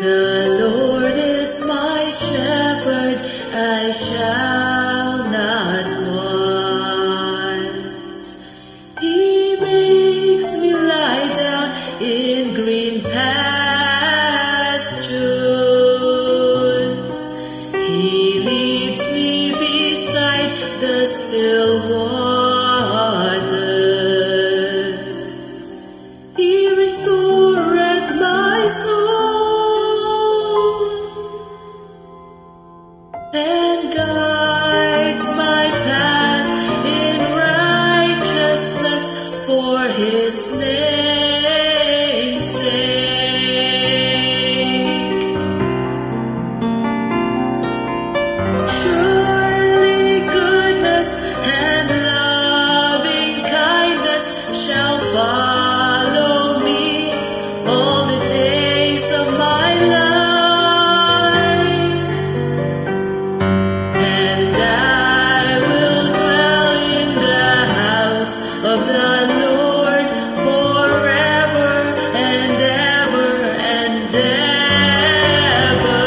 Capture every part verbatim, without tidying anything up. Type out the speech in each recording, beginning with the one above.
The Lord is my shepherd, I shall not want. He makes me lie down in green pastures. He leads me beside the still waters. He restoreth my soul and guides my path in righteousness for His name's sake. Surely goodness and loving kindness shall follow me all the days of my life, and I will dwell in the house of the Lord forever and ever and ever.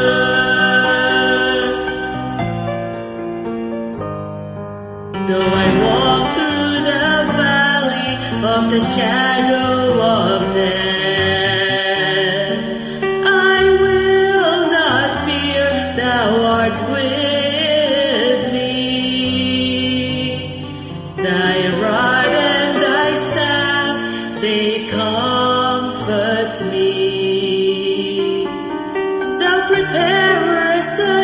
Though I walk through the valley of the shadow of death, I will not fear, Thou art with me. Thy rod and Thy staff, they comfort me. Thou preparest a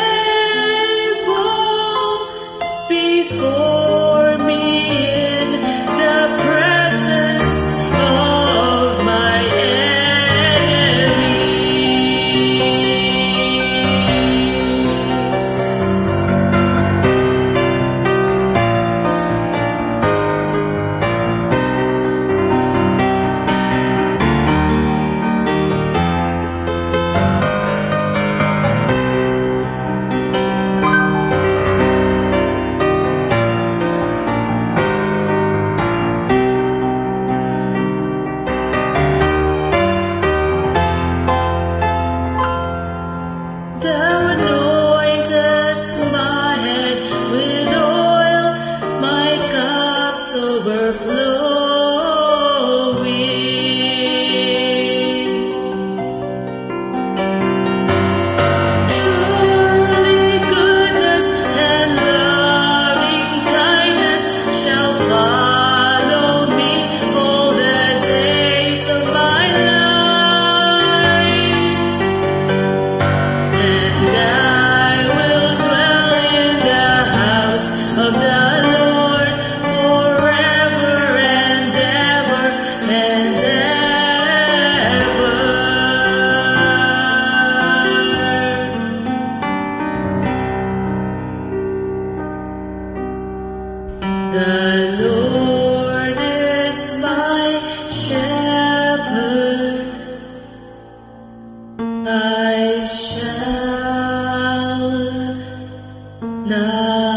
table before me in the presence of my enemies. Thou anointest my head with oil, my cup's overflowing. Surely goodness and loving kindness shall follow me all the days of my life, and I will dwell in the house of the Lord forever and ever and ever. The Lord is my shepherd, I shall not